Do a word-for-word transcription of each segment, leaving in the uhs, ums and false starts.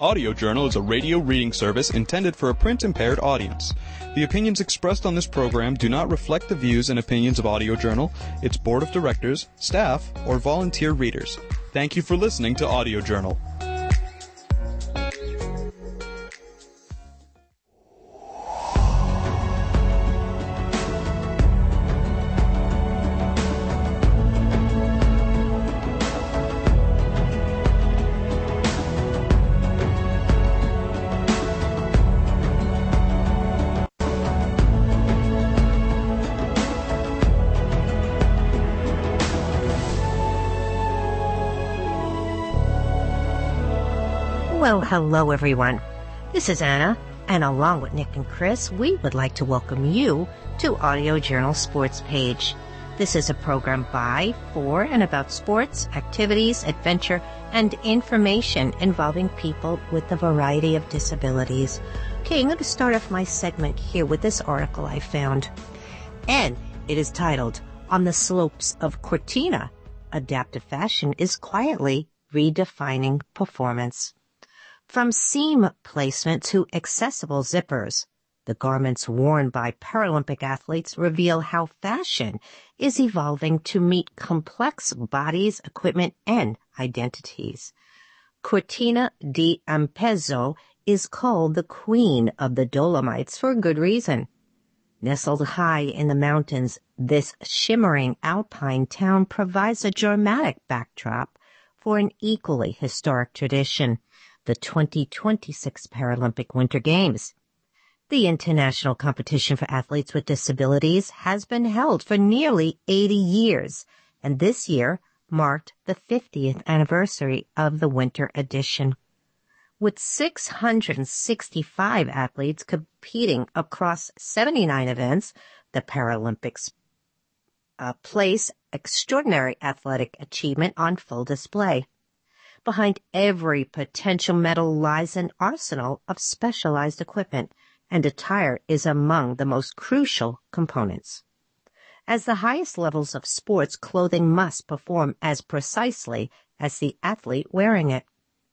Audio Journal is a radio reading service intended for a print-impaired audience. The opinions expressed on this program do not reflect the views and opinions of Audio Journal, its board of directors, staff, or volunteer readers. Thank you for listening to Audio Journal. Well, hello everyone. This is Anna, and along with Nick and Chris, we would like to welcome you to Audio Journal Sports Page. This is a program by, for, and about sports, activities, adventure, and information involving people with a variety of disabilities. Okay, I'm going to start off my segment here with this article I found, and it is titled, On the Slopes of Cortina, Adaptive Fashion is Quietly Redefining Performance. From seam placement to accessible zippers, the garments worn by Paralympic athletes reveal how fashion is evolving to meet complex bodies, equipment, and identities. Cortina d'Ampezzo is called the Queen of the Dolomites for good reason. Nestled high in the mountains, this shimmering alpine town provides a dramatic backdrop for an equally historic tradition, the twenty twenty-six Paralympic Winter Games. The international competition for athletes with disabilities has been held for nearly eighty years, and this year marked the fiftieth anniversary of the winter edition. With six hundred sixty-five athletes competing across seventy-nine events, the Paralympics uh, place extraordinary athletic achievement on full display. Behind every potential medal lies an arsenal of specialized equipment, and attire is among the most crucial components. As the highest levels of sports, clothing must perform as precisely as the athlete wearing it.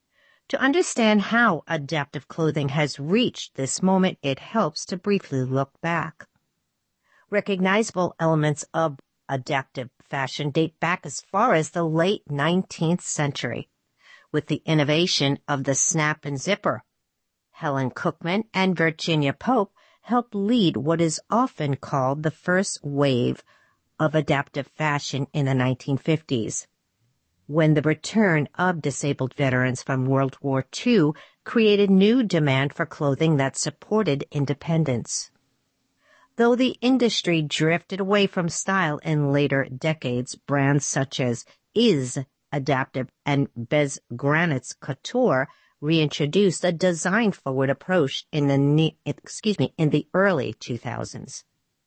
To understand how adaptive clothing has reached this moment, it helps to briefly look back. Recognizable elements of adaptive fashion date back as far as the late nineteenth century. With the innovation of the snap and zipper, Helen Cookman and Virginia Pope helped lead what is often called the first wave of adaptive fashion in the nineteen fifties, when the return of disabled veterans from World War Two created new demand for clothing that supported independence. Though the industry drifted away from style in later decades, brands such as Is Adaptive and Bez Granit's Couture reintroduced a design-forward approach in the excuse me in the early two thousands.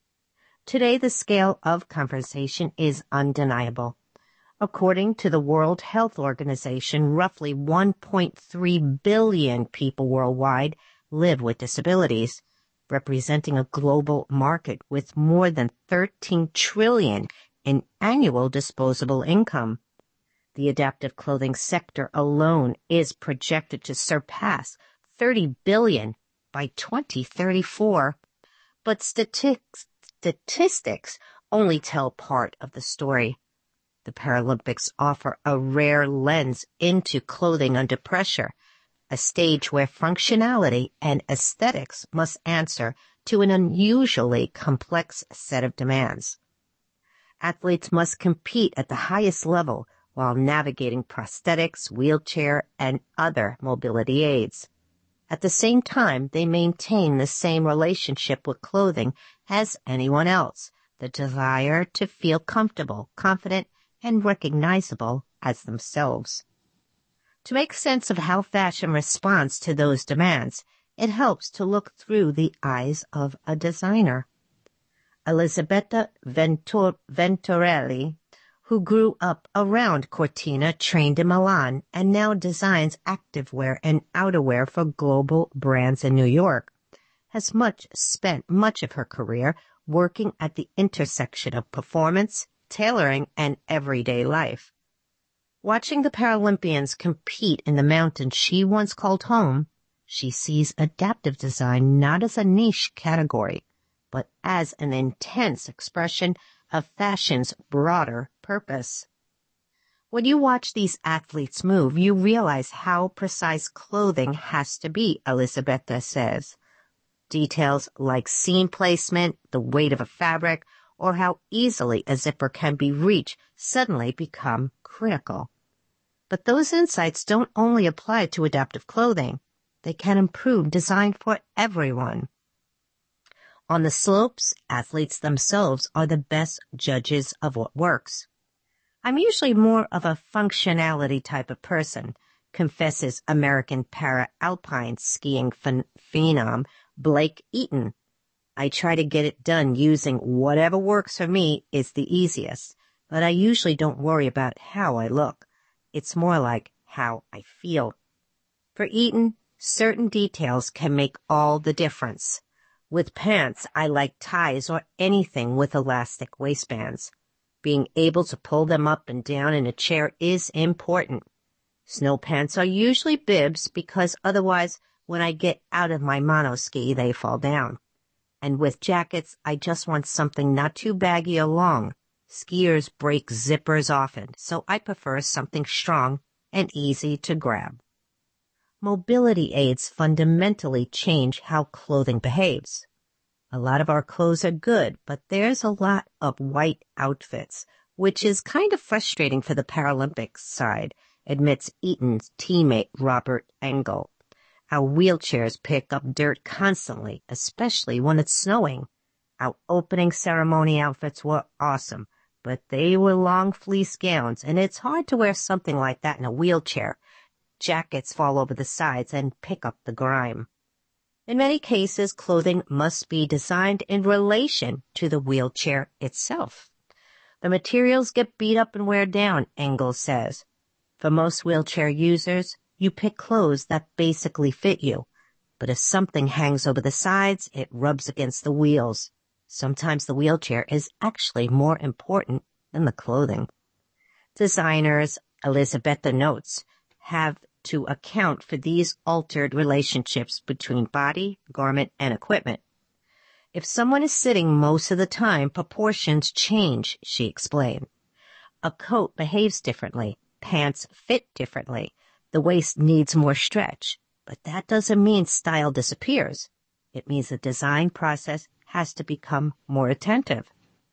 Today, the scale of conversation is undeniable. According to the World Health Organization, roughly one point three billion people worldwide live with disabilities, representing a global market with more than thirteen trillion dollars in annual disposable income. The adaptive clothing sector alone is projected to surpass thirty billion dollars by twenty thirty-four. But statistics, statistics only tell part of the story. The Paralympics offer a rare lens into clothing under pressure, a stage where functionality and aesthetics must answer to an unusually complex set of demands. Athletes must compete at the highest level while navigating prosthetics, wheelchair, and other mobility aids. At the same time, they maintain the same relationship with clothing as anyone else, the desire to feel comfortable, confident, and recognizable as themselves. To make sense of how fashion responds to those demands, it helps to look through the eyes of a designer. Elisabetta Ventur- Venturelli, who grew up around Cortina, trained in Milan, and now designs activewear and outerwear for global brands in New York, has much spent much of her career working at the intersection of performance, tailoring, and everyday life. Watching the Paralympians compete in the mountain she once called home, she sees adaptive design not as a niche category, but as an intense expression of fashion's broader purpose. When you watch these athletes move, you realize how precise clothing has to be, Elisabetta says. Details like seam placement, the weight of a fabric, or how easily a zipper can be reached suddenly become critical. But those insights don't only apply to adaptive clothing. They can improve design for everyone. On the slopes, athletes themselves are the best judges of what works. I'm usually more of a functionality type of person, confesses American para-alpine skiing phen- phenom Blake Eaton. I try to get it done using whatever works for me is the easiest, but I usually don't worry about how I look. It's more like how I feel. For Eaton, certain details can make all the difference. With pants, I like ties or anything with elastic waistbands. Being able to pull them up and down in a chair is important. Snow pants are usually bibs because otherwise, when I get out of my monoski, they fall down. And with jackets, I just want something not too baggy or long. Skiers break zippers often, so I prefer something strong and easy to grab. Mobility aids fundamentally change how clothing behaves. A lot of our clothes are good, but there's a lot of white outfits, which is kind of frustrating for the Paralympics side, admits Eaton's teammate Robert Engel. Our wheelchairs pick up dirt constantly, especially when it's snowing. Our opening ceremony outfits were awesome, but they were long fleece gowns, and it's hard to wear something like that in a wheelchair. Jackets fall over the sides and pick up the grime. In many cases, clothing must be designed in relation to the wheelchair itself. The materials get beat up and wear down, Engel says. For most wheelchair users, you pick clothes that basically fit you. But if something hangs over the sides, it rubs against the wheels. Sometimes the wheelchair is actually more important than the clothing. Designers, Elisabetta notes, have to account for these altered relationships between body, garment, and equipment. If someone is sitting most of the time, proportions change, she explained. A coat behaves differently. Pants fit differently. The waist needs more stretch. But that doesn't mean style disappears. It means the design process has to become more attentive.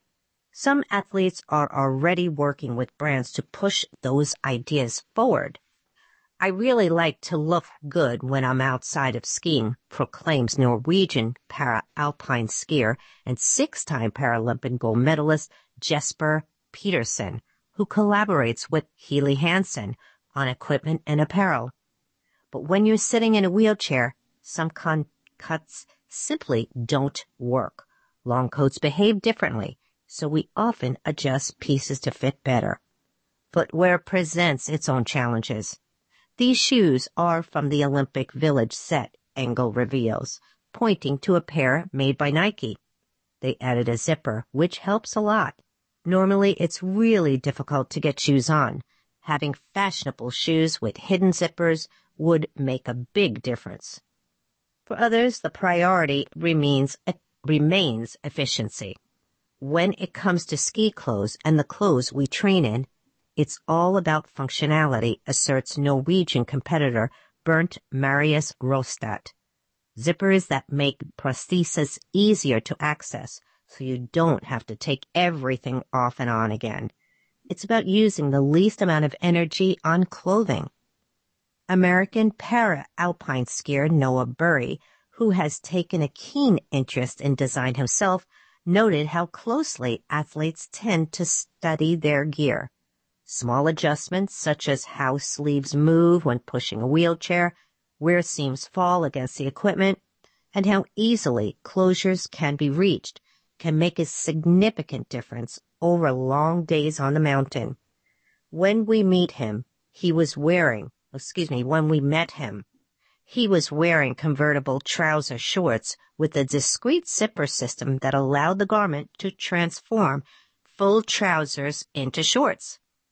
Some athletes are already working with brands to push those ideas forward. I really like to look good when I'm outside of skiing, proclaims Norwegian para-alpine skier and six-time Paralympic gold medalist Jesper Petersen, who collaborates with Healy Hansen on equipment and apparel. But when you're sitting in a wheelchair, some con- cuts simply don't work. Long coats behave differently, so we often adjust pieces to fit better. Footwear presents its own challenges. These shoes are from the Olympic Village set, Engel reveals, pointing to a pair made by Nike. They added a zipper, which helps a lot. Normally, it's really difficult to get shoes on. Having fashionable shoes with hidden zippers would make a big difference. For others, the priority remains, remains efficiency. When it comes to ski clothes and the clothes we train in, it's all about functionality, asserts Norwegian competitor Bernt Marius Rostad. Zippers that make prosthesis easier to access, so you don't have to take everything off and on again. It's about using the least amount of energy on clothing. American para-alpine skier Noah Burry, who has taken a keen interest in design himself, noted how closely athletes tend to study their gear. Small adjustments, such as how sleeves move when pushing a wheelchair, where seams fall against the equipment, and how easily closures can be reached, can make a significant difference over long days on the mountain. When we meet him, he was wearing, excuse me, when we met him, he was wearing convertible trouser shorts with a discrete zipper system that allowed the garment to transform full trousers into shorts.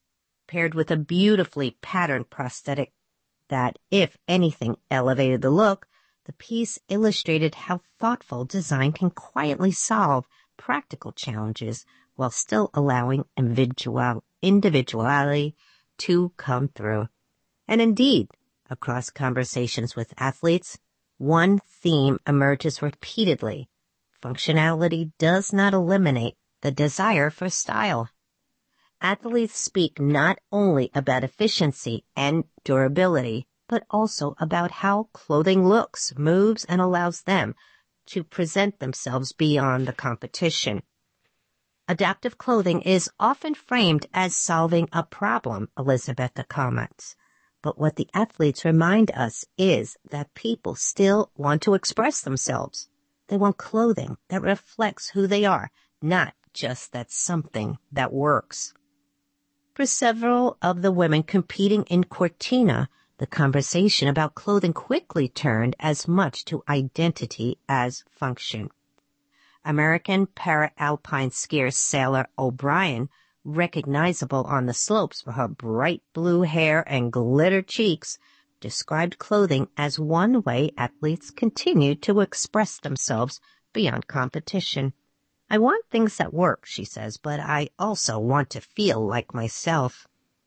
paired with a beautifully patterned prosthetic that, if anything, elevated the look, the piece illustrated how thoughtful design can quietly solve practical challenges while still allowing individual, individuality to come through. And indeed, across conversations with athletes, one theme emerges repeatedly. Functionality does not eliminate the desire for style. Athletes speak not only about efficiency and durability, but also about how clothing looks, moves, and allows them to present themselves beyond the competition. Adaptive clothing is often framed as solving a problem, Elisabetta comments. But what the athletes remind us is that people still want to express themselves. They want clothing that reflects who they are, not just that something that works. For several of the women competing in Cortina, the conversation about clothing quickly turned as much to identity as function. American para-alpine skier Sailor O'Brien, recognizable on the slopes for her bright blue hair and glitter cheeks, described clothing as one way athletes continue to express themselves beyond competition. I want things that work, she says, but I also want to feel like myself.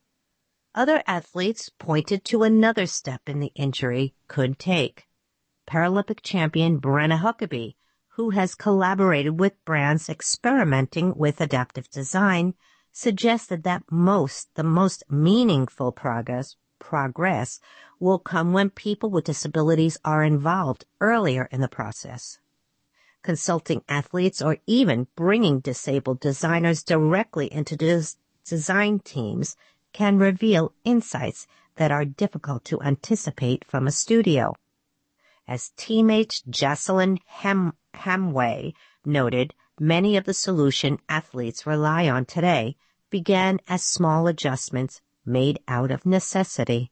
Other athletes pointed to another step in the injury could take. Paralympic champion Brenna Huckabee, who has collaborated with brands experimenting with adaptive design, suggested that most, the most meaningful progress, progress will come when people with disabilities are involved earlier in the process. Consulting athletes or even bringing disabled designers directly into des- design teams can reveal insights that are difficult to anticipate from a studio. As teammate Jocelyn Ham- Hamway noted, many of the solution athletes rely on today began as small adjustments made out of necessity.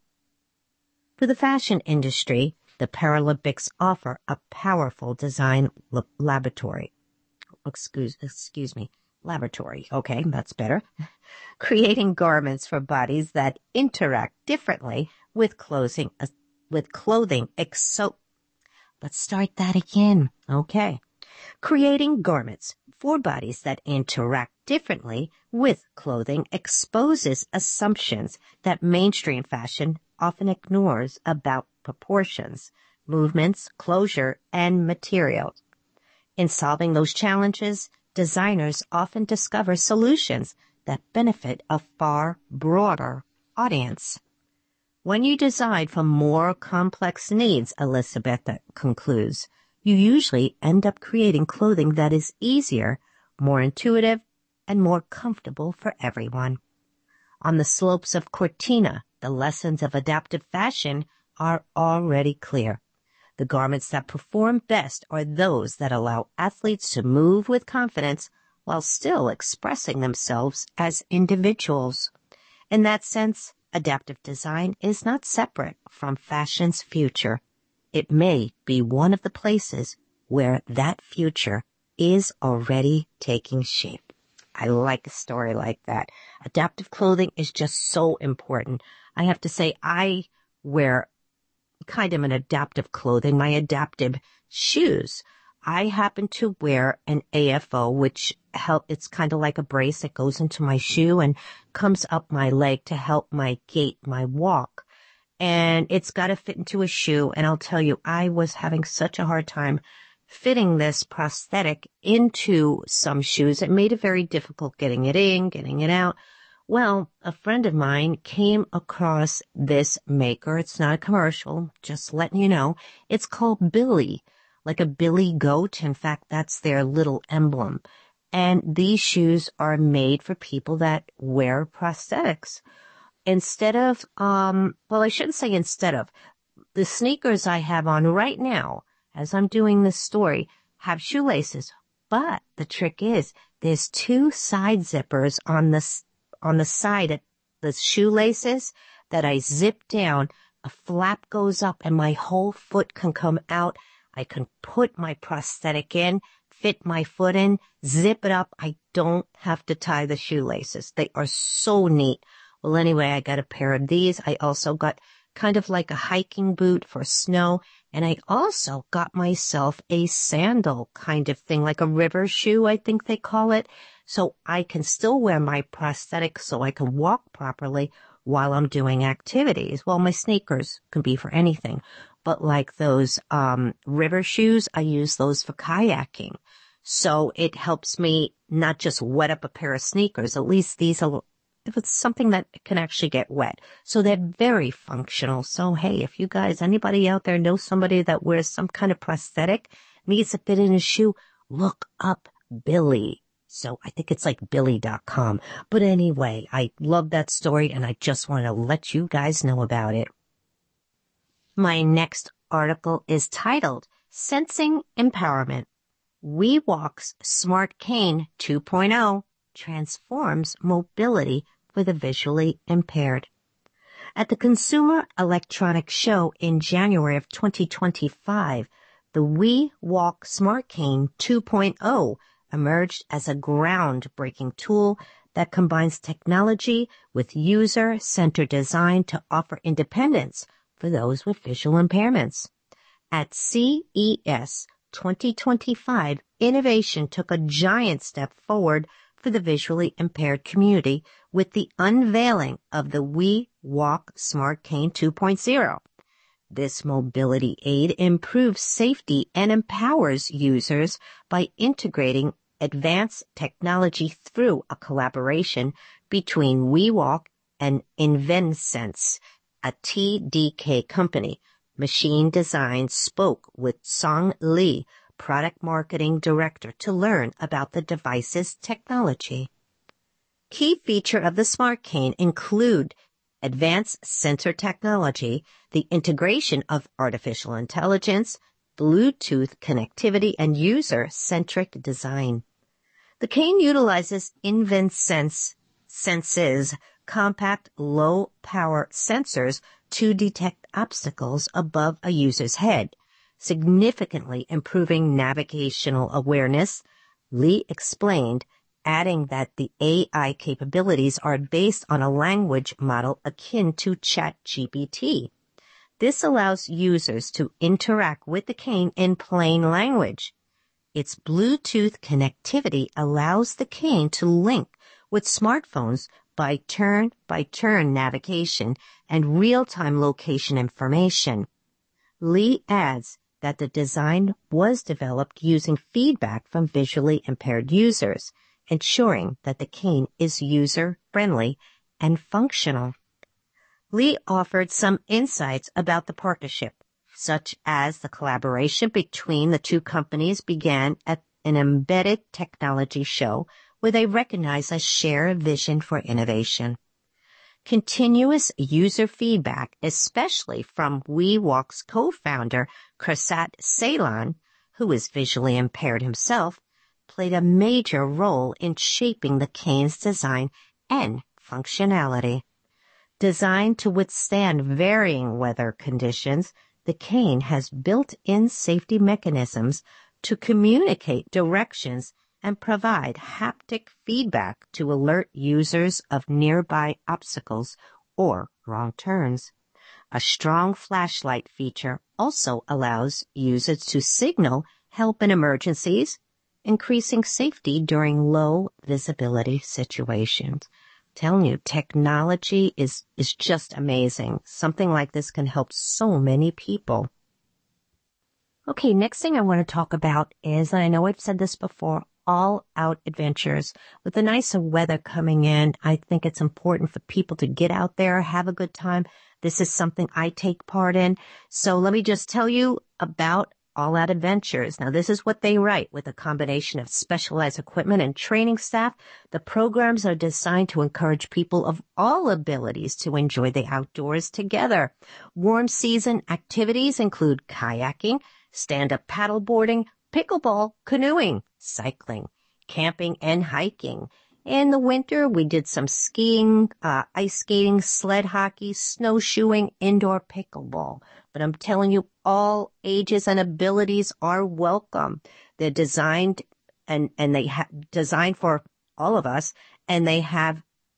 For the fashion industry, the Paralympics offer a powerful design l- laboratory. Excuse, excuse me, laboratory. Okay, that's better. Creating garments for bodies that interact differently with clothing, uh, with clothing exo- Let's start that again. Okay. Creating garments for bodies that interact differently with clothing exposes assumptions that mainstream fashion often ignores about proportions, movements, closure, and materials. In solving those challenges, designers often discover solutions that benefit a far broader audience. When you design for more complex needs, Elisabetta concludes, you usually end up creating clothing that is easier, more intuitive, and more comfortable for everyone. On the slopes of Cortina, the lessons of adaptive fashion are already clear. The garments that perform best are those that allow athletes to move with confidence while still expressing themselves as individuals. In that sense, adaptive design is not separate from fashion's future. It may be one of the places where that future is already taking shape. I like a story like that. Adaptive clothing is just so important. I have to say, I wear kind of an adaptive clothing, my adaptive shoes. I happen to wear an A F O, which help, it's kind of like a brace that goes into my shoe and comes up my leg to help my gait, my walk. And it's got to fit into a shoe. And I'll tell you, I was having such a hard time fitting this prosthetic into some shoes. It made it very difficult getting it in, getting it out. Well, a friend of mine came across this maker. It's not a commercial, just letting you know. It's called Billy, like a Billy goat. In fact, that's their little emblem. And these shoes are made for people that wear prosthetics. Instead of, um, well, I shouldn't say instead of, the sneakers I have on right now, as I'm doing this story, have shoelaces. But the trick is, there's two side zippers on the, on the side of the shoelaces that I zip down. A flap goes up and my whole foot can come out. I can put my prosthetic in, fit my foot in, zip it up. I don't have to tie the shoelaces. They are so neat. Well, anyway, I got a pair of these. I also got kind of like a hiking boot for snow. And I also got myself a sandal kind of thing, like a river shoe, I think they call it. So I can still wear my prosthetic so I can walk properly while I'm doing activities. Well, my sneakers can be for anything. But like those um river shoes, I use those for kayaking. So it helps me not just wet up a pair of sneakers. At least these are, if it's something that can actually get wet. So they're very functional. So hey, if you guys, anybody out there knows somebody that wears some kind of prosthetic, needs to fit in a shoe, look up Billy. So I think it's like Billy dot com. But anyway, I love that story and I just want to let you guys know about it. My next article is titled Sensing Empowerment. WeWalk's Smart Cane two point oh transforms mobility for the visually impaired. At the Consumer Electronics Show in January of twenty twenty-five, the WeWalk Smart Cane two point oh emerged as a groundbreaking tool that combines technology with user-centered design to offer independence for those with visual impairments. At C E S twenty twenty-five, innovation took a giant step forward for the visually impaired community with the unveiling of the WeWalk Smart Cane two point oh. This mobility aid improves safety and empowers users by integrating advanced technology through a collaboration between WeWalk and InvenSense, a T D K company. Machine Design spoke with Song Lee, product marketing director, to learn about the device's technology. Key feature of the Smart Cane include advanced sensor technology, the integration of artificial intelligence, Bluetooth connectivity, and user-centric design. The cane utilizes InvenSense Sense's compact low-power sensors to detect obstacles above a user's head, significantly improving navigational awareness, Lee explained, adding that the A I capabilities are based on a language model akin to ChatGPT. This allows users to interact with the cane in plain language. Its Bluetooth connectivity allows the cane to link with smartphones by turn-by-turn navigation and real-time location information. Lee adds that the design was developed using feedback from visually impaired users, ensuring that the cane is user-friendly and functional. Lee offered some insights about the partnership, such as the collaboration between the two companies began at an embedded technology show where they recognize a shared vision for innovation. Continuous user feedback, especially from WeWalk's co-founder, Krasat Ceylan, who is visually impaired himself, played a major role in shaping the cane's design and functionality. Designed to withstand varying weather conditions, the cane has built-in safety mechanisms to communicate directions and provide haptic feedback to alert users of nearby obstacles or wrong turns. A strong flashlight feature also allows users to signal help in emergencies, increasing safety during low visibility situations. I'm telling you, technology is, is just amazing. Something like this can help so many people. Okay, next thing I want to talk about is, and I know I've said this before, all-out adventures. With the nicer weather coming in, I think it's important for people to get out there, have a good time. This is something I take part in. So let me just tell you about All-Out Adventures. Now, this is what they write. With a combination of specialized equipment and training staff, the programs are designed to encourage people of all abilities to enjoy the outdoors together. Warm season activities include kayaking, stand-up paddleboarding, pickleball, canoeing, cycling, camping, and hiking. In the winter, we did some skiing, uh, ice skating, sled hockey, snowshoeing, indoor pickleball. But I'm telling you, all ages and abilities are welcome. They're designed and, and they have designed for all of us, and they have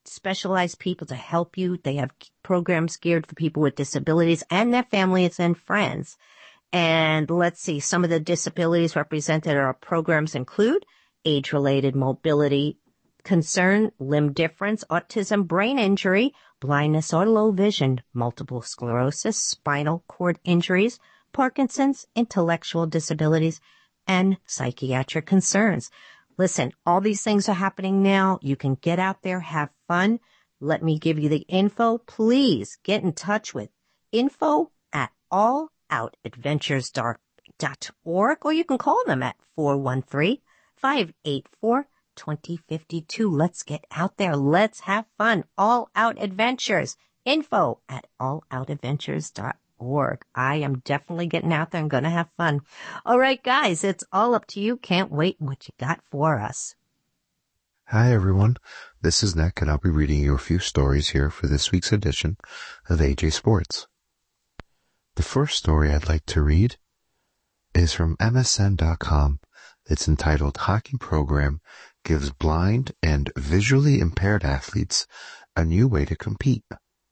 specialized people to help you. They have programs geared for people with disabilities and their families and friends. And let's see, some of the disabilities represented in our programs include age-related mobility concern, limb difference, autism, brain injury, blindness or low vision, multiple sclerosis, spinal cord injuries, Parkinson's, intellectual disabilities, and psychiatric concerns. Listen, all these things are happening now. You can get out there, have fun. Let me give you the info. Please get in touch with info at all out adventures dot org, or you can call them at four one three, five eight four, two zero five two. Let's get out there. Let's have fun. All Out Adventures. Info at all out adventures dot org. I am definitely getting out there and going to have fun. All right, guys, it's all up to you. Can't wait what you got for us. Hi, everyone. This is Nick, and I'll be reading you a few stories here for this week's edition of A J Sports. The first story I'd like to read is from M S N dot com. It's entitled Hockey Program Gives Blind and Visually Impaired Athletes a New Way to Compete.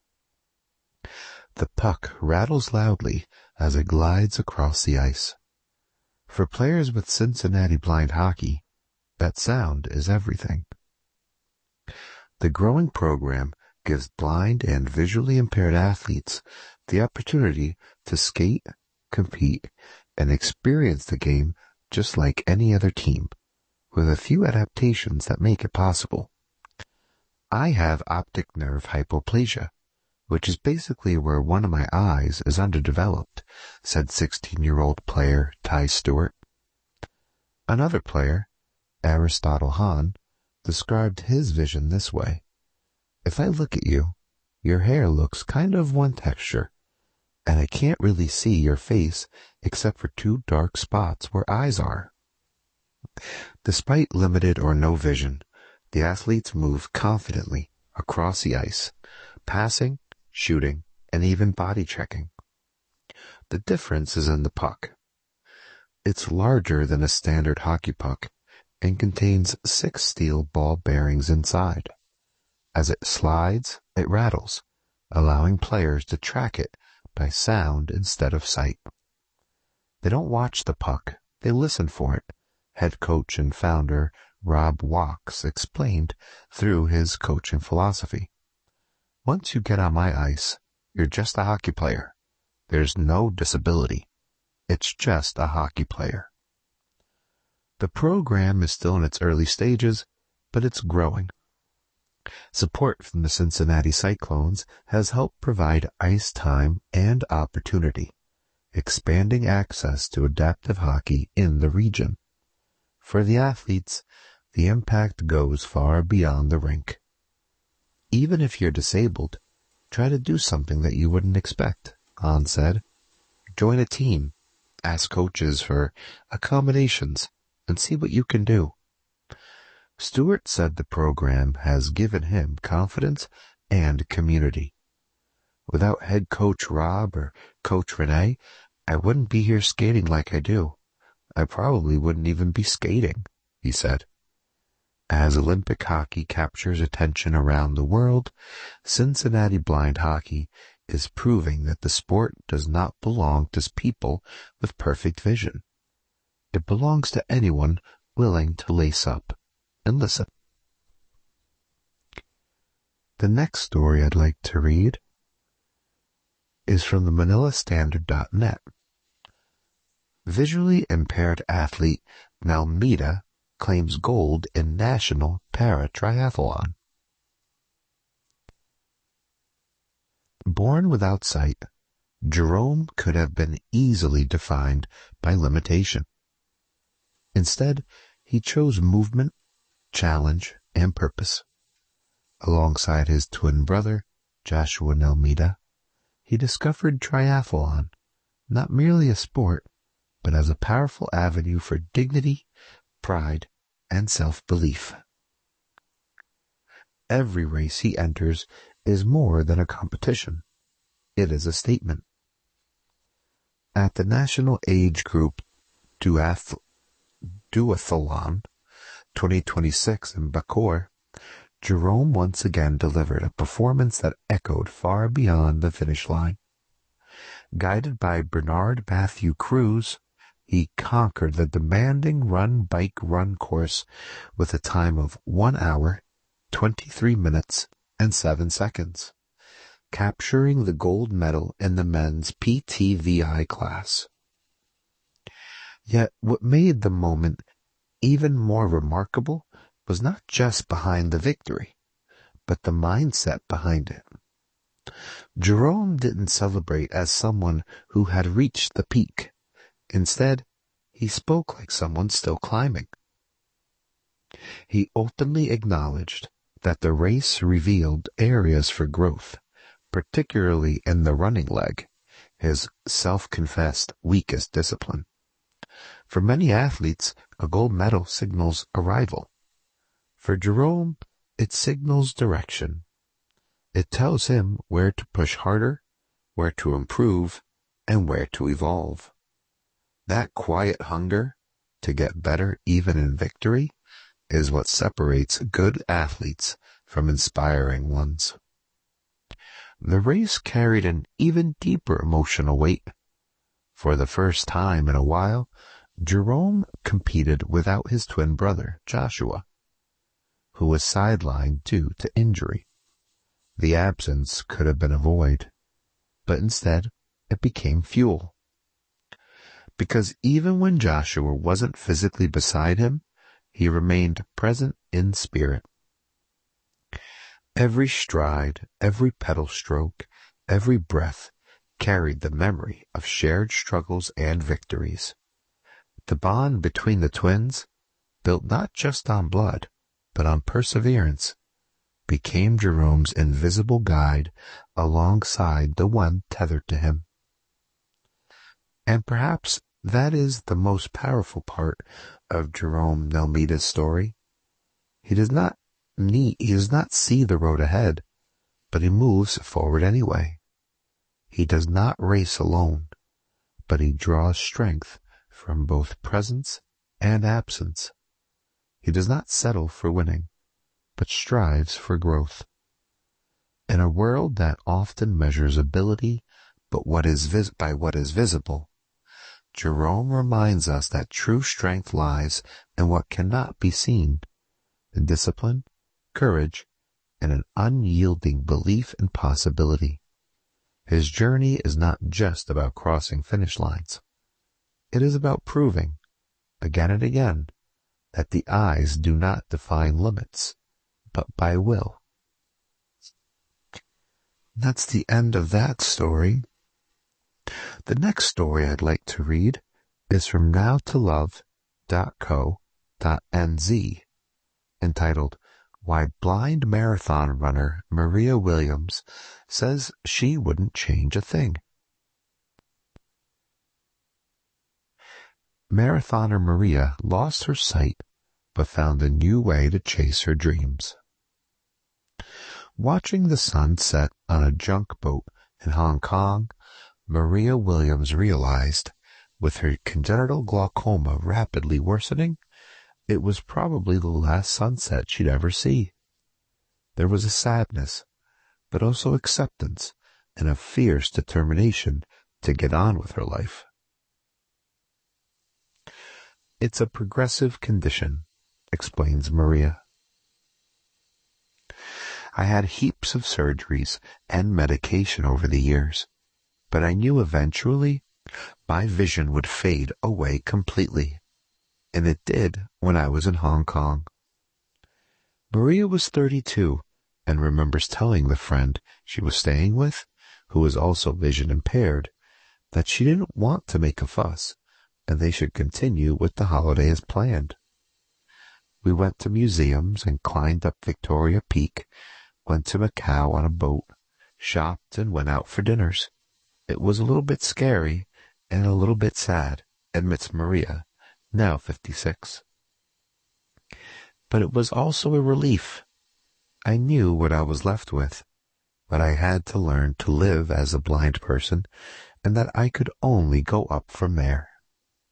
The puck rattles loudly as it glides across the ice. For players with Cincinnati Blind Hockey, that sound is everything. The growing program gives blind and visually impaired athletes the opportunity to skate, compete, and experience the game just like any other team, with a few adaptations that make it possible. I have optic nerve hypoplasia, which is basically where one of my eyes is underdeveloped, said sixteen-year-old player Ty Stewart. Another player, Aristotle Hahn, described his vision this way. If I look at you, your hair looks kind of one texture, and I can't really see your face except for two dark spots where eyes are. Despite limited or no vision, the athletes move confidently across the ice, passing, shooting, and even body checking. The difference is in the puck. It's larger than a standard hockey puck and contains six steel ball bearings inside. As it slides, it rattles, allowing players to track it by sound instead of sight. They don't watch the puck, they listen for it, head coach and founder Rob Walks explained through his coaching philosophy. Once you get on my ice, you're just a hockey player. There's no disability. It's just a hockey player. The program is still in its early stages, but it's growing. Support from the Cincinnati Cyclones has helped provide ice time and opportunity, expanding access to adaptive hockey in the region. For the athletes, the impact goes far beyond the rink. Even if you're disabled, try to do something that you wouldn't expect, Hahn said. Join a team, ask coaches for accommodations, and see what you can do. Stewart said the program has given him confidence and community. Without head coach Rob or coach Renee, I wouldn't be here skating like I do. I probably wouldn't even be skating, he said. As Olympic hockey captures attention around the world, Cincinnati Blind Hockey is proving that the sport does not belong to people with perfect vision. It belongs to anyone willing to lace up and listen. The next story I'd like to read is from the Manila Standard dot net. Visually impaired athlete Nalmida claims gold in National Para-Triathlon. Born without sight, Jerome could have been easily defined by limitation. Instead, he chose movement, challenge, and purpose. Alongside his twin brother, Joshua Nalmida, he discovered triathlon, not merely a sport, but as a powerful avenue for dignity, pride, and self-belief. Every race he enters is more than a competition. It is a statement. At the National Age Group Duath- Duathlon twenty twenty-six in Bacoor, Jerome once again delivered a performance that echoed far beyond the finish line. Guided by Bernard Matthew Cruz, he conquered the demanding run-bike-run course with a time of one hour, twenty-three minutes, and seven seconds, capturing the gold medal in the men's P T V I class. Yet what made the moment even more remarkable was not just behind the victory, but the mindset behind it. Jerome didn't celebrate as someone who had reached the peak. Instead, he spoke like someone still climbing. He openly acknowledged that the race revealed areas for growth, particularly in the running leg, his self-confessed weakest discipline. For many athletes, a gold medal signals arrival. For Jerome, it signals direction. It tells him where to push harder, where to improve, and where to evolve. That quiet hunger to get better even in victory is what separates good athletes from inspiring ones. The race carried an even deeper emotional weight. For the first time in a while, Jerome competed without his twin brother, Joshua, who was sidelined due to injury. The absence could have been avoided, but instead it became fuel. Because even when Joshua wasn't physically beside him, he remained present in spirit. Every stride, every pedal stroke, every breath carried the memory of shared struggles and victories. The bond between the twins, built not just on blood, but on perseverance, became Jerome's invisible guide alongside the one tethered to him. And perhaps that is the most powerful part of Jerome Nelmeda's story. He does not need, he does not see the road ahead, but he moves forward anyway. He does not race alone, but he draws strength from both presence and absence. He does not settle for winning, but strives for growth. In a world that often measures ability but what is vis- by what is visible, Jerome reminds us that true strength lies in what cannot be seen, in discipline, courage, and an unyielding belief in possibility. His journey is not just about crossing finish lines. It is about proving, again and again, that the eyes do not define limits, but by will. That's the end of that story. The next story I'd like to read is from now to love dot co dot n z, entitled Why Blind Marathon Runner Maria Williams Says She Wouldn't Change a Thing. Marathoner Maria lost her sight, but found a new way to chase her dreams. Watching the sun set on a junk boat in Hong Kong, Maria Williams realized, with her congenital glaucoma rapidly worsening, it was probably the last sunset she'd ever see. There was a sadness, but also acceptance and a fierce determination to get on with her life. It's a progressive condition, explains Maria. I had heaps of surgeries and medication over the years, but I knew eventually my vision would fade away completely, and it did when I was in Hong Kong. Maria was thirty-two and remembers telling the friend she was staying with, who was also vision impaired, that she didn't want to make a fuss and they should continue with the holiday as planned. We went to museums and climbed up Victoria Peak, went to Macau on a boat, shopped and went out for dinners. It was a little bit scary and a little bit sad, admits Maria, now fifty-six. But it was also a relief. I knew what I was left with, but I had to learn to live as a blind person and that I could only go up from there.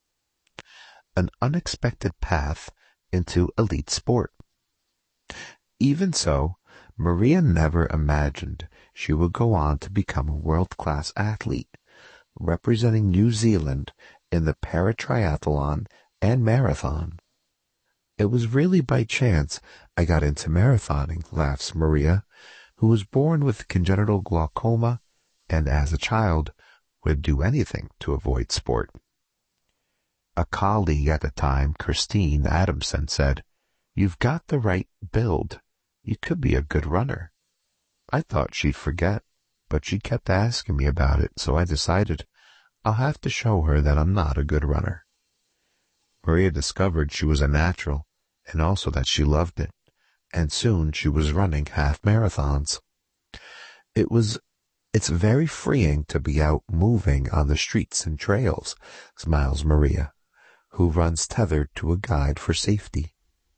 An unexpected path into elite sport. Even so, Maria never imagined she would go on to become a world-class athlete, representing New Zealand in the para-triathlon and marathon. It was really by chance I got into marathoning, laughs Maria, who was born with congenital glaucoma and as a child would do anything to avoid sport. A colleague at the time, Christine Adamson, said, "You've got the right build. You could be a good runner." I thought she'd forget, but she kept asking me about it, so I decided I'll have to show her that I'm not a good runner. Maria discovered she was a natural, and also that she loved it, and soon she was running half marathons. It was, it's very freeing to be out moving on the streets and trails, smiles Maria, who runs tethered to a guide for safety.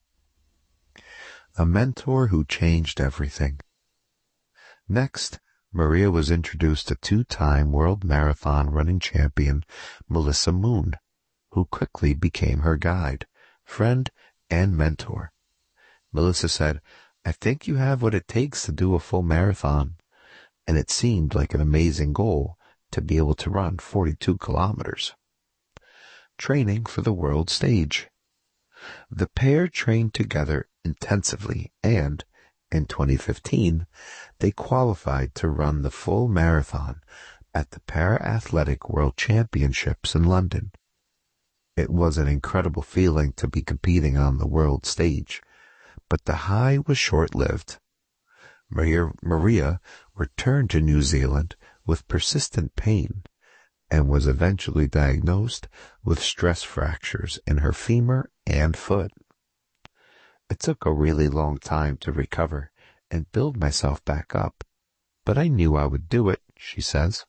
A mentor who changed everything. Next, Maria was introduced to two-time world marathon running champion Melissa Moon, who quickly became her guide, friend, and mentor. Melissa said, "I think you have what it takes to do a full marathon," and it seemed like an amazing goal to be able to run forty-two kilometers. Training for the world stage. The pair trained together intensively and, in twenty fifteen, they qualified to run the full marathon at the Para-Athletic World Championships in London. It was an incredible feeling to be competing on the world stage, but the high was short-lived. Maria, Maria returned to New Zealand with persistent pain and was eventually diagnosed with stress fractures in her femur and foot. It took a really long time to recover and build myself back up, but I knew I would do it, she says.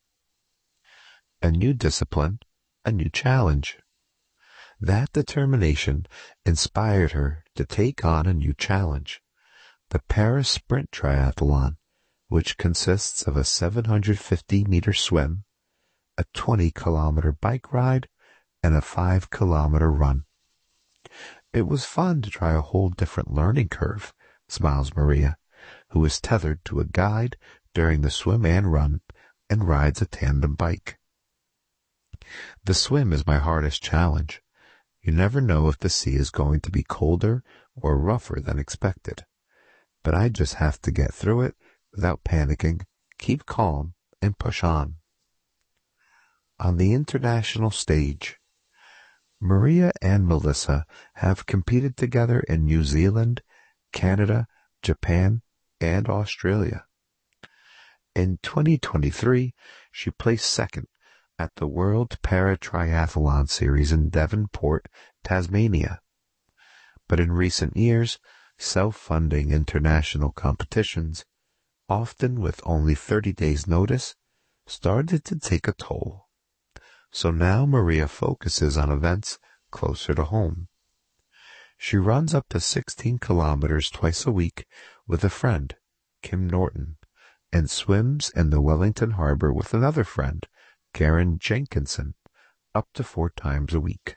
A new discipline, a new challenge. That determination inspired her to take on a new challenge, the Paris Sprint Triathlon, which consists of a seven hundred fifty meter swim, a twenty kilometer bike ride, and a five kilometer run. It was fun to try a whole different learning curve, smiles Maria, who is tethered to a guide during the swim and run and rides a tandem bike. The swim is my hardest challenge. You never know if the sea is going to be colder or rougher than expected, but I just have to get through it without panicking, keep calm, and push on. On the international stage, Maria and Melissa have competed together in New Zealand, Canada, Japan, and Australia. In twenty twenty-three, she placed second at the World Para-Triathlon Series in Devonport, Tasmania. But in recent years, self-funding international competitions, often with only thirty days' notice, started to take a toll. So now Maria focuses on events closer to home. She runs up to sixteen kilometers twice a week with a friend, Kim Norton, and swims in the Wellington Harbor with another friend, Karen Jenkinson, up to four times a week.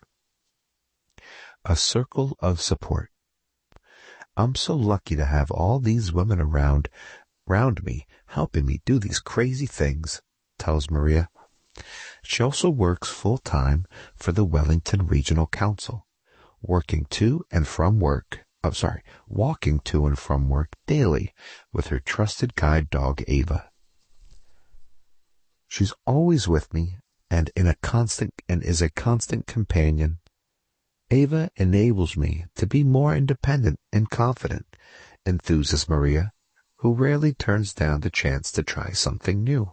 A circle of support. I'm so lucky to have all these women around, around me, helping me do these crazy things, tells Maria. She also works full-time for the Wellington Regional Council, working to and from work, oh, sorry, walking to and from work daily with her trusted guide dog, Ava. She's always with me and in a constant and is a constant companion. Ava enables me to be more independent and confident, enthuses Maria, who rarely turns down the chance to try something new.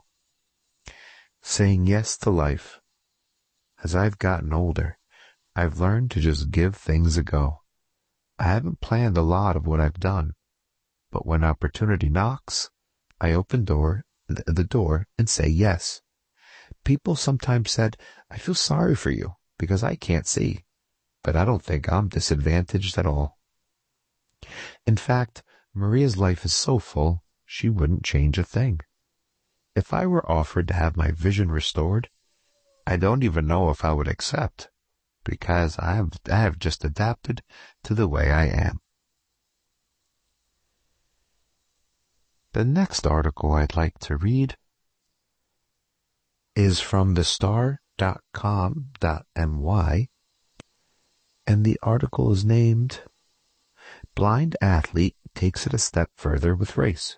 Saying yes to life. As I've gotten older, I've learned to just give things a go. I haven't planned a lot of what I've done, but when opportunity knocks, I open door, the door and say yes. People sometimes said, "I feel sorry for you because I can't see," but I don't think I'm disadvantaged at all. In fact, Maria's life is so full, she wouldn't change a thing. If I were offered to have my vision restored, I don't even know if I would accept, because I have, I have just adapted to the way I am. The next article I'd like to read is from the star dot com dot m y, and the article is named Blind Athlete Takes It a Step Further with Race.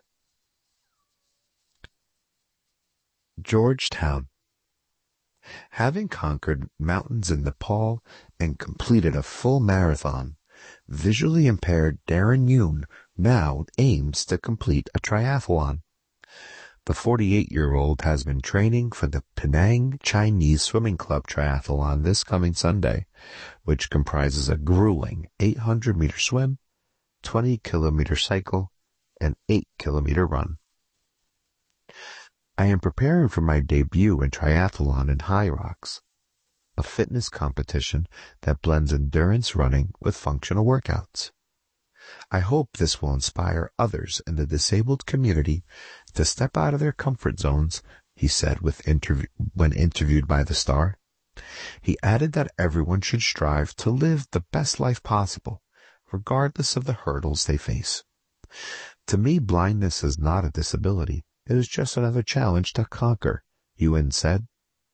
Georgetown. Having conquered mountains in Nepal and completed a full marathon, visually impaired Darren Yoon now aims to complete a triathlon. The forty-eight-year-old has been training for the Penang Chinese Swimming Club Triathlon this coming Sunday, which comprises a grueling eight hundred meter swim, twenty kilometer cycle, and eight kilometer run. I am preparing for my debut in triathlon in High Rocks, a fitness competition that blends endurance running with functional workouts. I hope this will inspire others in the disabled community to step out of their comfort zones, he said with interv- when interviewed by The Star. He added that everyone should strive to live the best life possible, regardless of the hurdles they face. To me, blindness is not a disability. It is just another challenge to conquer, Yuen said.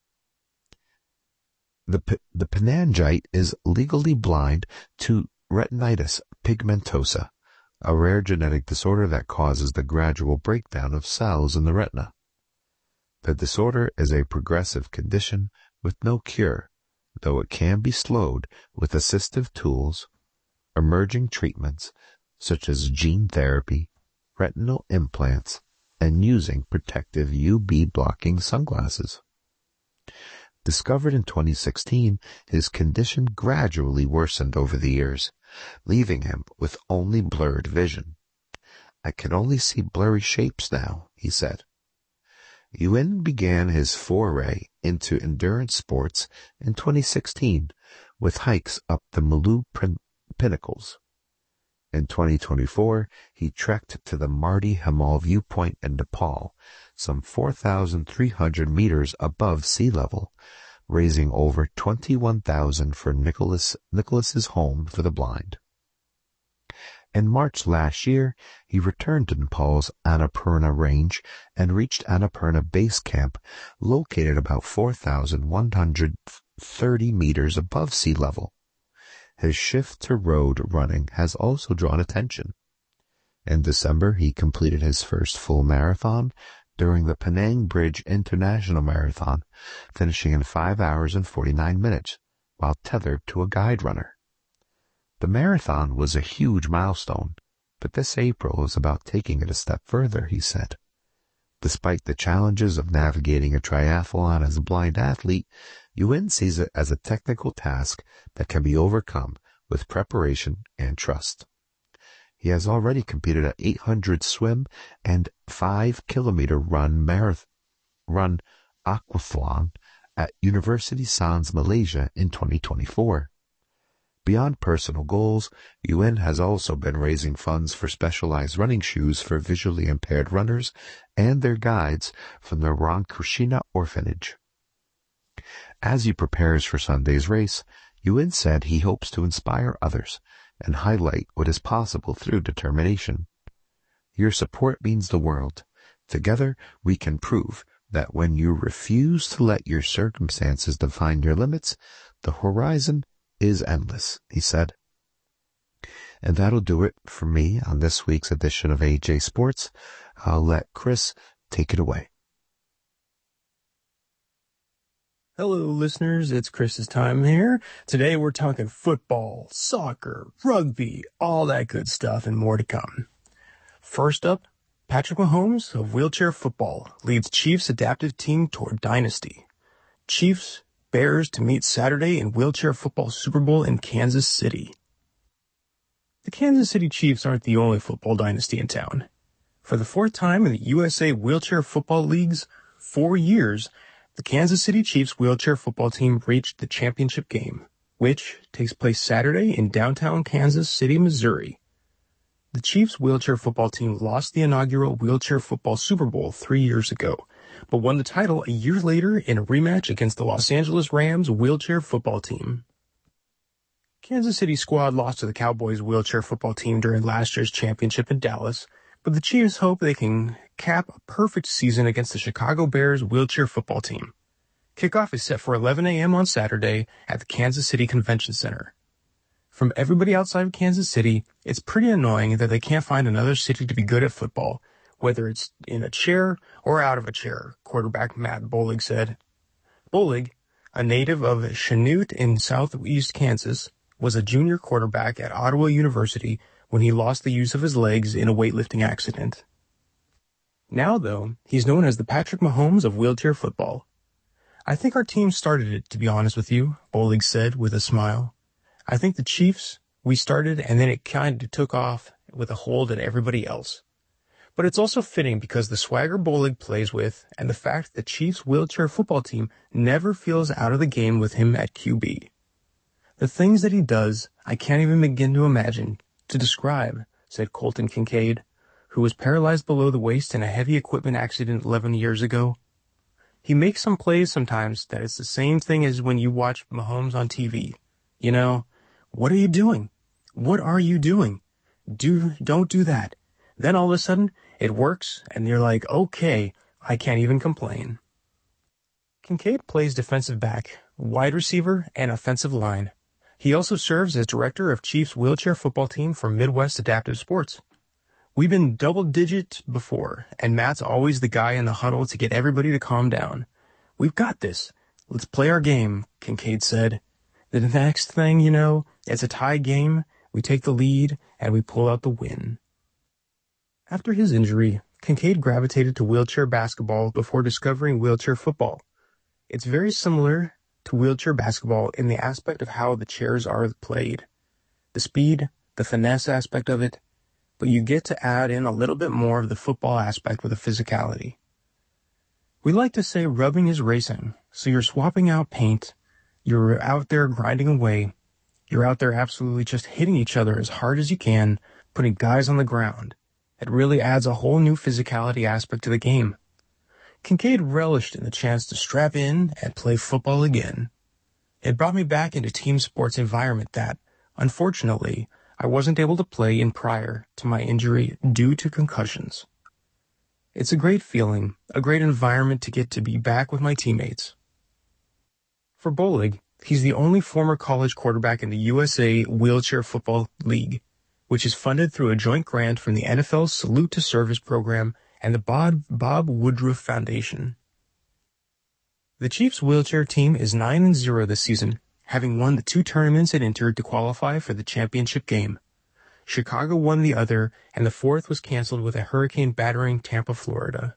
The, the Penangite is legally blind to retinitis pigmentosa, a rare genetic disorder that causes the gradual breakdown of cells in the retina. The disorder is a progressive condition with no cure, though it can be slowed with assistive tools, emerging treatments such as gene therapy, retinal implants, and using protective U V blocking sunglasses. Discovered in twenty sixteen, his condition gradually worsened over the years, leaving him with only blurred vision. I can only see blurry shapes now, he said. Yuen began his foray into endurance sports in twenty sixteen with hikes up the Mulu pin- Pinnacles. In twenty twenty-four, he trekked to the Mardi Himal viewpoint in Nepal, some four thousand three hundred meters above sea level, raising over twenty-one thousand dollars for Nicholas, Nicholas's Home for the Blind. In March last year, he returned to Nepal's Annapurna Range and reached Annapurna Base Camp, located about four thousand one hundred thirty meters above sea level. His shift to road running has also drawn attention. In December, he completed his first full marathon during the Penang Bridge International Marathon, finishing in five hours and forty-nine minutes, while tethered to a guide runner. The marathon was a huge milestone, but this April is about taking it a step further, he said. Despite the challenges of navigating a triathlon as a blind athlete, Yuen sees it as a technical task that can be overcome with preparation and trust. He has already competed an eight hundred swim and five kilometer run marathon, run aquathlon at University Sans Malaysia in twenty twenty-four. Beyond personal goals, Yuen has also been raising funds for specialized running shoes for visually impaired runners and their guides from the Ramakrishna Orphanage. As he prepares for Sunday's race, Yuen said he hopes to inspire others and highlight what is possible through determination. Your support means the world. Together, we can prove that when you refuse to let your circumstances define your limits, the horizon is endless, he said. And that'll do it for me on this week's edition of A J Sports. I'll let Chris take it away. Hello, listeners. It's Chris's time here. Today we're talking football, soccer, rugby, all that good stuff, and more to come. First up, Patrick Mahomes of Wheelchair Football leads Chiefs adaptive team toward dynasty. Chiefs, Bears to meet Saturday in Wheelchair Football Super Bowl in Kansas City. The Kansas City Chiefs aren't the only football dynasty in town. For the fourth time in the U S A Wheelchair Football League's four years, the Kansas City Chiefs wheelchair football team reached the championship game, which takes place Saturday in downtown Kansas City, Missouri. The Chiefs wheelchair football team lost the inaugural Wheelchair Football Super Bowl three years ago, but won the title a year later in a rematch against the Los Angeles Rams wheelchair football team. Kansas City squad lost to the Cowboys wheelchair football team during last year's championship in Dallas, but the Chiefs hope they can cap a perfect season against the Chicago Bears wheelchair football team. Kickoff is set for eleven a.m. on Saturday at the Kansas City Convention Center. From everybody outside of Kansas City, it's pretty annoying that they can't find another city to be good at football, whether it's in a chair or out of a chair, quarterback Matt Bolig said. Bolig, a native of Chanute in southeast Kansas, was a junior quarterback at Ottawa University when he lost the use of his legs in a weightlifting accident. Now, though, he's known as the Patrick Mahomes of wheelchair football. I think our team started it, to be honest with you, Bolig said with a smile. I think the Chiefs, we started and then it kind of took off with a hold at everybody else. But it's also fitting because the swagger Bolig plays with and the fact the Chiefs wheelchair football team never feels out of the game with him at Q B. The things that he does, I can't even begin to imagine, to describe, said Colton Kincaid, who was paralyzed below the waist in a heavy equipment accident eleven years ago. He makes some plays sometimes that it's the same thing as when you watch Mahomes on T V. You know, what are you doing? What are you doing? Do, don't do that. Then all of a sudden, it works, and you're like, okay, I can't even complain. Kincaid plays defensive back, wide receiver, and offensive line. He also serves as director of Chiefs wheelchair football team for Midwest Adaptive Sports. We've been double-digit before, and Matt's always the guy in the huddle to get everybody to calm down. We've got this. Let's play our game, Kincaid said. The next thing you know, it's a tie game, we take the lead, and we pull out the win. After his injury, Kincaid gravitated to wheelchair basketball before discovering wheelchair football. It's very similar to wheelchair basketball in the aspect of how the chairs are played. The speed, the finesse aspect of it, but you get to add in a little bit more of the football aspect with the physicality. We like to say rubbing is racing, so you're swapping out paint, you're out there grinding away, you're out there absolutely just hitting each other as hard as you can, putting guys on the ground. It really adds a whole new physicality aspect to the game. Kincaid relished in the chance to strap in and play football again. It brought me back into team sports environment that, unfortunately, I wasn't able to play in prior to my injury due to concussions. It's a great feeling, a great environment to get to be back with my teammates. For Bolig, he's the only former college quarterback in the U S A Wheelchair Football League, which is funded through a joint grant from the N F L's Salute to Service program and the Bob, Bob Woodruff Foundation. The Chiefs wheelchair team is nine and zero this season, having won the two tournaments it entered to qualify for the championship game. Chicago won the other, and the fourth was canceled with a hurricane battering Tampa, Florida.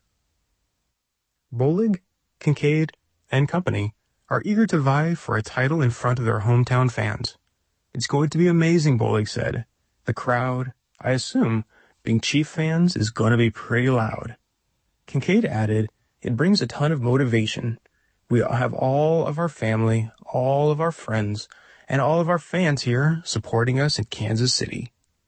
Bolig, Kincaid, and company are eager to vie for a title in front of their hometown fans. It's going to be amazing, Bolig said. The crowd, I assume, being Chief fans, is going to be pretty loud. Kincaid added, it brings a ton of motivation. We have all of our family, all of our friends, and all of our fans here supporting us in Kansas City.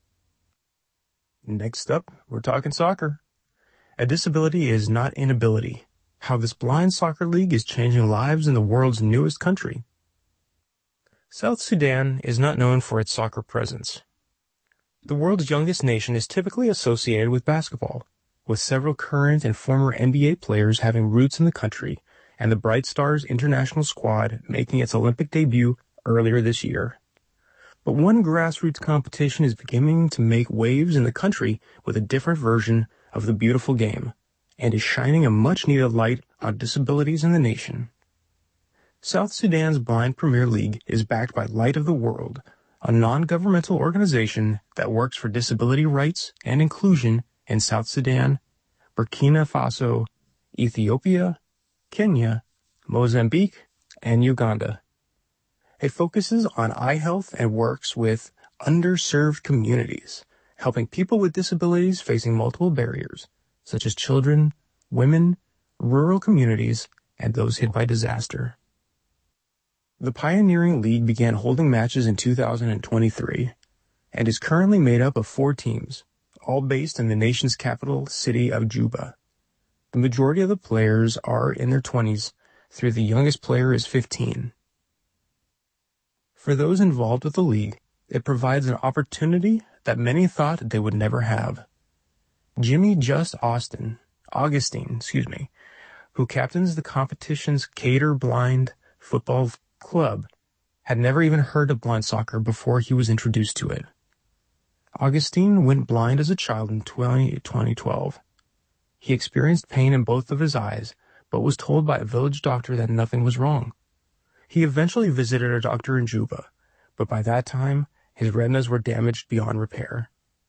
Next up, we're talking soccer. A disability is not inability. How this blind soccer league is changing lives in the world's newest country. South Sudan is not known for its soccer presence. The world's youngest nation is typically associated with basketball, with several current and former N B A players having roots in the country, and the Bright Stars international squad making its Olympic debut earlier this year. But one grassroots competition is beginning to make waves in the country with a different version of the beautiful game, and is shining a much-needed light on disabilities in the nation. South Sudan's Blind Premier League is backed by Light of the World, a non-governmental organization that works for disability rights and inclusion in South Sudan, Burkina Faso, Ethiopia, Kenya, Mozambique, and Uganda. It focuses on eye health and works with underserved communities, helping people with disabilities facing multiple barriers, such as children, women, rural communities, and those hit by disaster. The Pioneering League began holding matches in two thousand twenty-three, and is currently made up of four teams, all based in the nation's capital city of Juba. The majority of the players are in their twenties, through the youngest player is fifteen. For those involved with the league, it provides an opportunity that many thought they would never have. Jimmy Just Austin, Augustine, excuse me, who captains the competition's Cater Blind Football Club, had never even heard of blind soccer before he was introduced to it. Augustine went blind as a child in twenty twelve. He experienced pain in both of his eyes, but was told by a village doctor that nothing was wrong. He eventually visited a doctor in Juba, but by that time, his retinas were damaged beyond repair.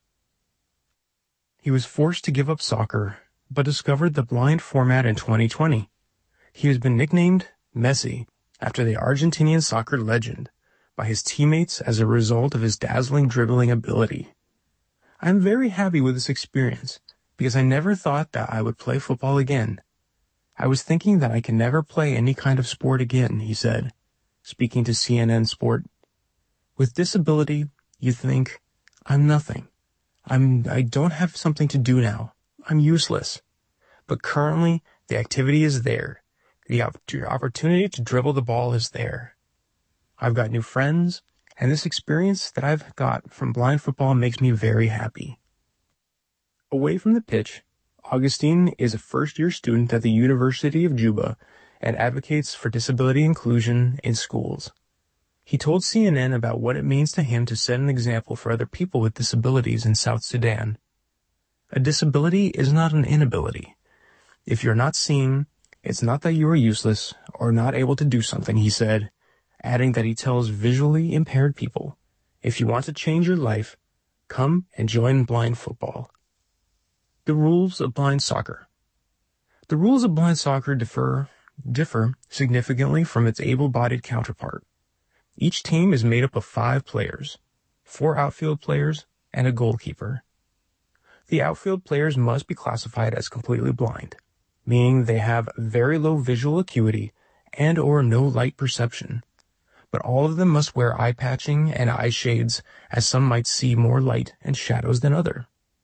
He was forced to give up soccer, but discovered the blind format in twenty twenty. He has been nicknamed Messi after the Argentinian soccer legend by his teammates as a result of his dazzling dribbling ability. I am very happy with this experience because I never thought that I would play football again. I was thinking that I can never play any kind of sport again, he said, speaking to C N N Sport. With disability, you think, I'm nothing. I'm, I don't have something to do now. I'm useless. But currently, the activity is there. The opportunity to dribble the ball is there. I've got new friends, and this experience that I've got from blind football makes me very happy. Away from the pitch, Augustine is a first-year student at the University of Juba and advocates for disability inclusion in schools. He told C N N about what it means to him to set an example for other people with disabilities in South Sudan. A disability is not an inability. If you're not seen, it's not that you are useless or not able to do something, he said, adding that he tells visually impaired people, if you want to change your life, come and join blind football. The rules of blind soccer. The rules of blind soccer differ, differ significantly from its able-bodied counterpart. Each team is made up of five players, four outfield players, and a goalkeeper. The outfield players must be classified as completely blind, meaning they have very low visual acuity and or no light perception, but all of them must wear eye patching and eye shades, as some might see more light and shadows than others.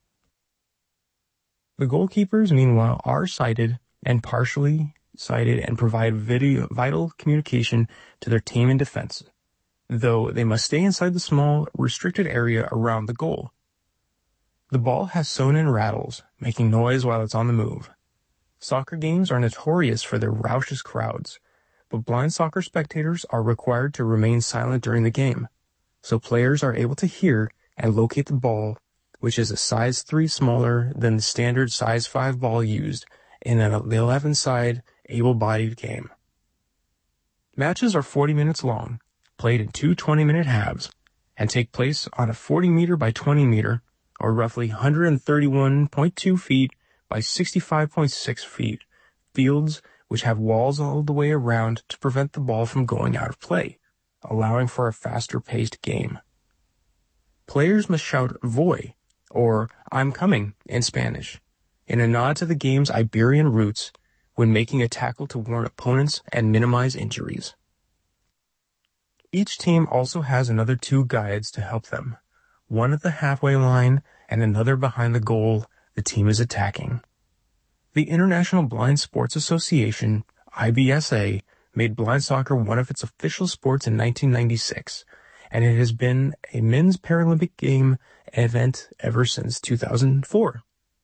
The goalkeepers, meanwhile, are sighted and partially sighted and provide video, vital communication to their team in defense, though they must stay inside the small, restricted area around the goal. The ball has sewn-in rattles, making noise while it's on the move. Soccer games are notorious for their raucous crowds, but blind soccer spectators are required to remain silent during the game, so players are able to hear and locate the ball, which is a size three smaller than the standard size five ball used in an eleven-side, able-bodied game. Matches are forty minutes long, played in two twenty-minute halves, and take place on a forty meter by twenty meter, or roughly one hundred thirty-one point two feet by sixty-five point six feet, fields which have walls all the way around to prevent the ball from going out of play, allowing for a faster-paced game. Players must shout "Voy," or "I'm coming" in Spanish, in a nod to the game's Iberian roots when making a tackle to warn opponents and minimize injuries. Each team also has another two guides to help them, one at the halfway line and another behind the goal the team is attacking. The International Blind Sports Association, I B S A, made blind soccer one of its official sports in nineteen ninety-six, and it has been a men's Paralympic game event ever since two thousand four.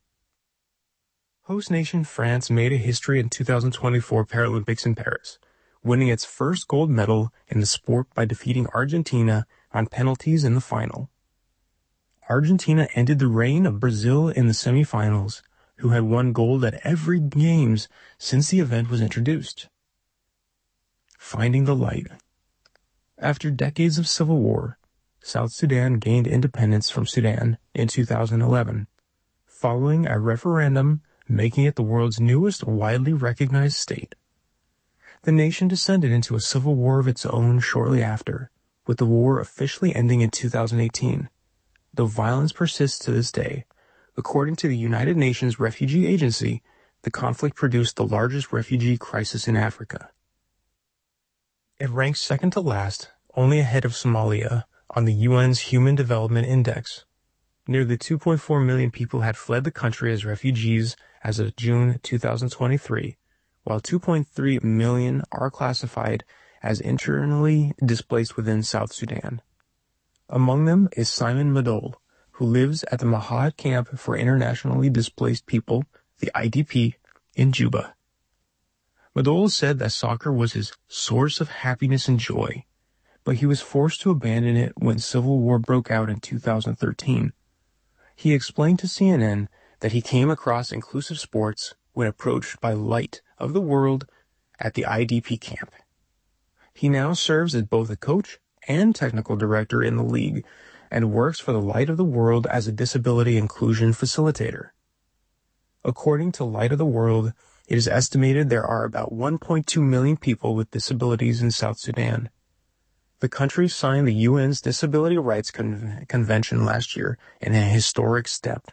Host nation France made a history in two thousand twenty-four Paralympics in Paris, winning its first gold medal in the sport by defeating Argentina on penalties in the final. Argentina ended the reign of Brazil in the semifinals, who had won gold at every games since the event was introduced. Finding the light. After decades of civil war, South Sudan gained independence from Sudan in two thousand eleven, following a referendum making it the world's newest widely recognized state. The nation descended into a civil war of its own shortly after, with the war officially ending in two thousand eighteen, though violence persists to this day. According to the United Nations Refugee Agency, the conflict produced the largest refugee crisis in Africa. It ranks second to last, only ahead of Somalia, on the U N's Human Development Index. Nearly two point four million people had fled the country as refugees as of June two thousand twenty-three, while two point three million are classified as internally displaced within South Sudan. Among them is Simon Madol, who lives at the Mahad Camp for Internationally Displaced People, the I D P, in Juba. Madol said that soccer was his source of happiness and joy, but he was forced to abandon it when civil war broke out in two thousand thirteen. He explained to C N N that he came across inclusive sports when approached by Light of the World at the I D P camp. He now serves as both a coach and technical director in the league and works for the Light of the World as a disability inclusion facilitator. According to Light of the World, it is estimated there are about one point two million people with disabilities in South Sudan. The country signed the U N's Disability Rights Con- Convention last year in a historic step.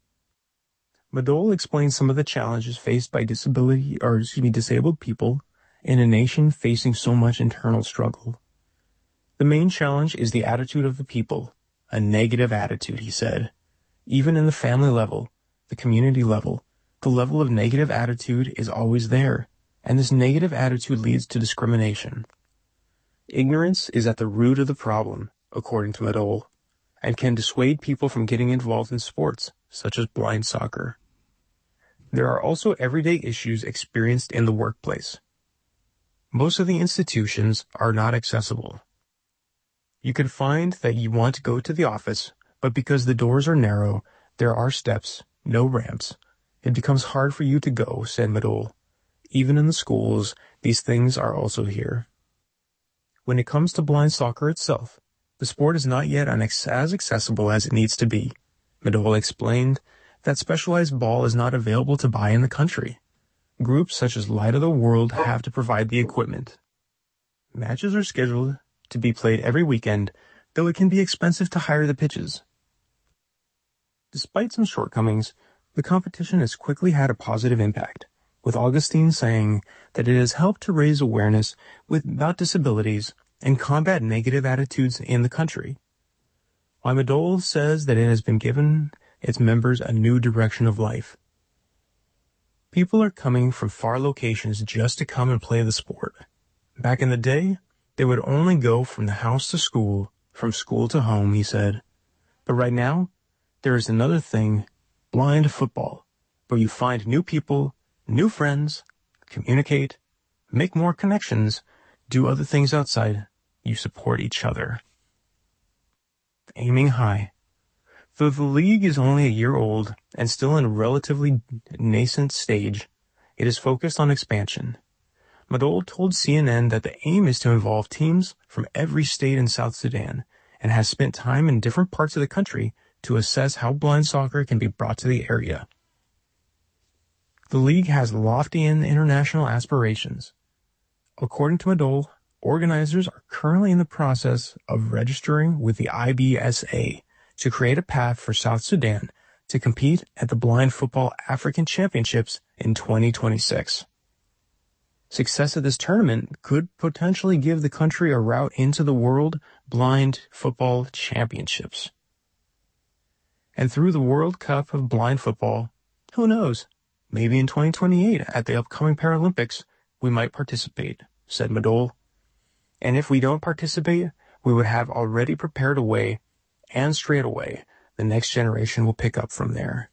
Madol explained some of the challenges faced by disability, or excuse me, disabled people in a nation facing so much internal struggle. The main challenge is the attitude of the people, a negative attitude, he said. Even in the family level, the community level, the level of negative attitude is always there, and this negative attitude leads to discrimination. Ignorance is at the root of the problem, according to Madol, and can dissuade people from getting involved in sports, such as blind soccer. There are also everyday issues experienced in the workplace. Most of the institutions are not accessible. You can find that you want to go to the office, but because the doors are narrow, there are steps, no ramps. It becomes hard for you to go, said Madol. Even in the schools, these things are also here. When it comes to blind soccer itself, the sport is not yet as accessible as it needs to be. Madol explained that specialized ball is not available to buy in the country. Groups such as Light of the World have to provide the equipment. Matches are scheduled to be played every weekend, though it can be expensive to hire the pitches. Despite some shortcomings, the competition has quickly had a positive impact, with Augustine saying that it has helped to raise awareness with, about disabilities and combat negative attitudes in the country. While Madol says that it has been given its members a new direction of life. People are coming from far locations just to come and play the sport. Back in the day, they would only go from the house to school, from school to home, he said. But right now, there is another thing, blind football, where you find new people, new friends, communicate, make more connections, do other things outside. You support each other. Aiming high. Though the league is only a year old and still in a relatively nascent stage, it is focused on expansion. Madol told C N N that the aim is to involve teams from every state in South Sudan and has spent time in different parts of the country to assess how blind soccer can be brought to the area. The league has lofty and international aspirations. According to Madol, organizers are currently in the process of registering with the I B S A to create a path for South Sudan to compete at the Blind Football African Championships in twenty twenty-six. Success at this tournament could potentially give the country a route into the World Blind Football Championships. And through the World Cup of Blind Football, who knows, maybe in twenty twenty-eight at the upcoming Paralympics, we might participate, said Madol. And if we don't participate, we would have already prepared a way, and straight away, the next generation will pick up from there.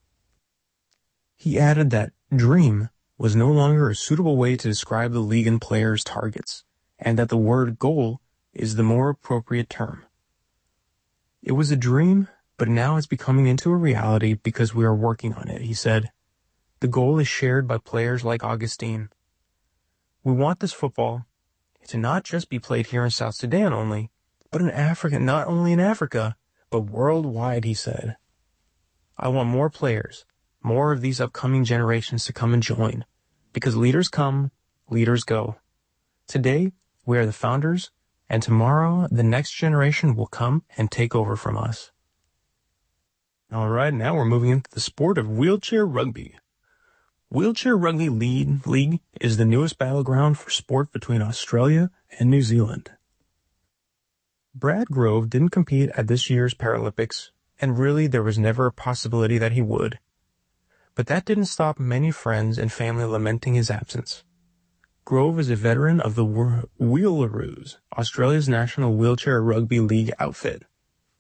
He added that dream was no longer a suitable way to describe the league and players' targets, and that the word goal is the more appropriate term. It was a dream, but now it's becoming into a reality because we are working on it, he said. The goal is shared by players like Augustine. We want this football to not just be played here in South Sudan only, but in Africa, not only in Africa, but worldwide, he said. I want more players, more of these upcoming generations to come and join, because leaders come, leaders go. Today, we are the founders, and tomorrow, the next generation will come and take over from us. All right, now we're moving into the sport of wheelchair rugby. Wheelchair Rugby League is the newest battleground for sport between Australia and New Zealand. Brad Grove didn't compete at this year's Paralympics, and really there was never a possibility that he would. But that didn't stop many friends and family lamenting his absence. Grove is a veteran of the Wheelaroos, Australia's national wheelchair rugby league outfit.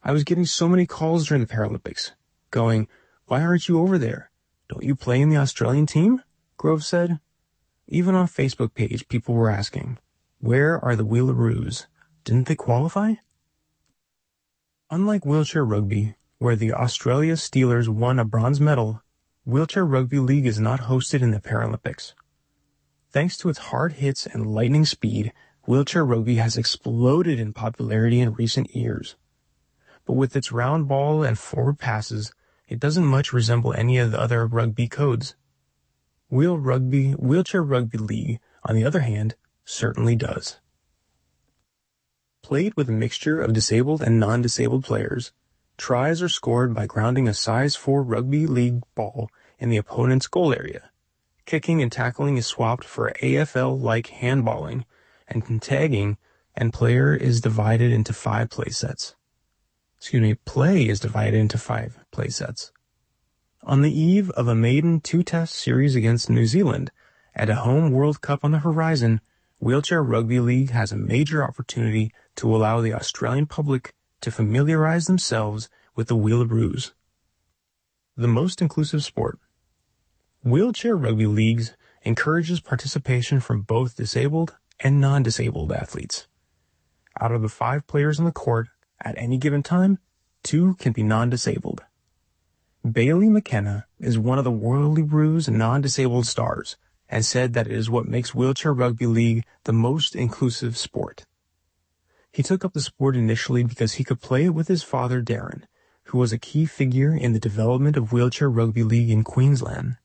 I was getting so many calls during the Paralympics, going, "Why aren't you over there? Don't you play in the Australian team?" Grove said. Even on Facebook page, people were asking, "Where are the Wheelaroos? Didn't they qualify?" Unlike wheelchair rugby, where the Australia Steelers won a bronze medal, Wheelchair Rugby League is not hosted in the Paralympics. Thanks to its hard hits and lightning speed, wheelchair rugby has exploded in popularity in recent years. But with its round ball and forward passes, it doesn't much resemble any of the other rugby codes. Wheel Rugby, Wheelchair Rugby League, on the other hand, certainly does. Played with a mixture of disabled and non-disabled players, tries are scored by grounding a size four rugby league ball in the opponent's goal area. Kicking and tackling is swapped for A F L-like handballing, and tagging and player is divided into five play sets. Excuse me, play is divided into five play sets. On the eve of a maiden two-test series against New Zealand, and a home World Cup on the horizon, Wheelchair Rugby League has a major opportunity to allow the Australian public to familiarize themselves with the Wheelaroos. The most inclusive sport. Wheelchair Rugby Leagues encourages participation from both disabled and non-disabled athletes. Out of the five players on the court, at any given time, two can be non-disabled. Bailey McKenna is one of the Wheelaroos non-disabled stars, and said that it is what makes Wheelchair Rugby League the most inclusive sport. He took up the sport initially because he could play it with his father Darren, who was a key figure in the development of Wheelchair Rugby League in Queensland.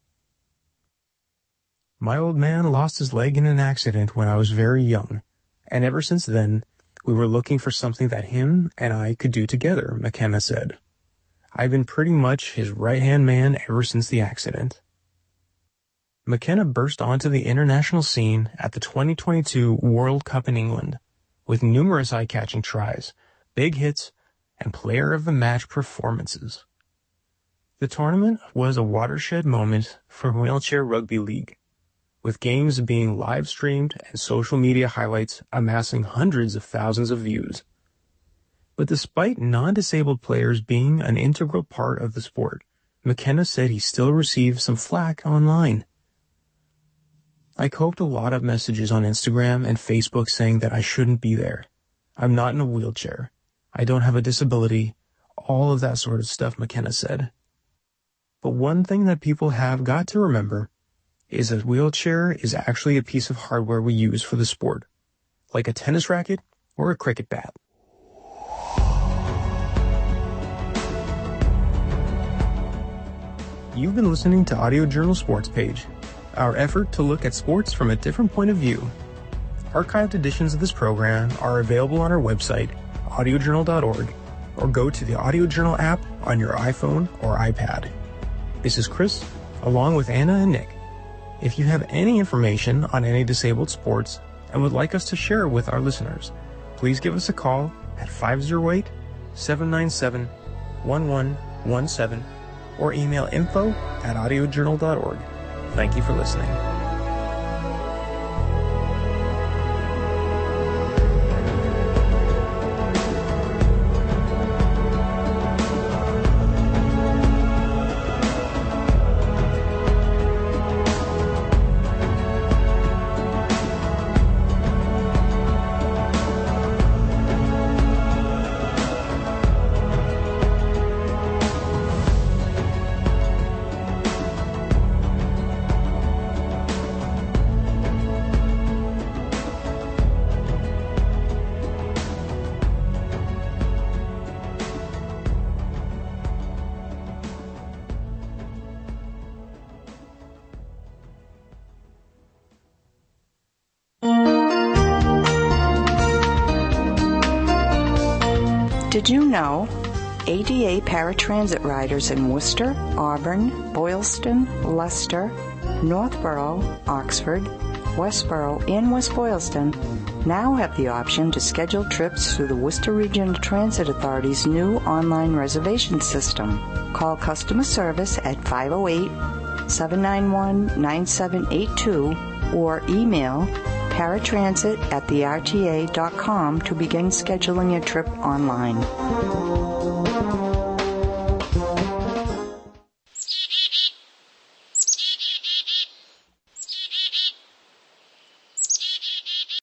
My old man lost his leg in an accident when I was very young, and ever since then, we were looking for something that him and I could do together, McKenna said. I've been pretty much his right-hand man ever since the accident. McKenna burst onto the international scene at the twenty twenty-two World Cup in England, with numerous eye-catching tries, big hits, and player-of-the-match performances. The tournament was a watershed moment for Wheelchair Rugby League, with games being live-streamed and social media highlights amassing hundreds of thousands of views. But despite non-disabled players being an integral part of the sport, McKenna said he still received some flack online. I coped a lot of messages on Instagram and Facebook saying that I shouldn't be there. I'm not in a wheelchair. I don't have a disability. All of that sort of stuff, McKenna said. But one thing that people have got to remember is that a wheelchair is actually a piece of hardware we use for the sport, like a tennis racket or a cricket bat. You've been listening to Audio Journal Sports Page, our effort to look at sports from a different point of view. Archived editions of this program are available on our website, audio journal dot org, or go to the Audio Journal app on your iPhone or iPad. This is Chris, along with Anna and Nick. If you have any information on any disabled sports and would like us to share it with our listeners, please give us a call at five oh eight, seven nine seven, one one one seven or email info at audio journal dot org. Thank you for listening. Did you know A D A paratransit riders in Worcester, Auburn, Boylston, Leicester, Northborough, Oxford, Westborough, and West Boylston now have the option to schedule trips through the Worcester Regional Transit Authority's new online reservation system. Call customer service at five oh eight, seven nine one, nine seven eight two or email paratransit at the r t a dot com to begin scheduling your trip online. so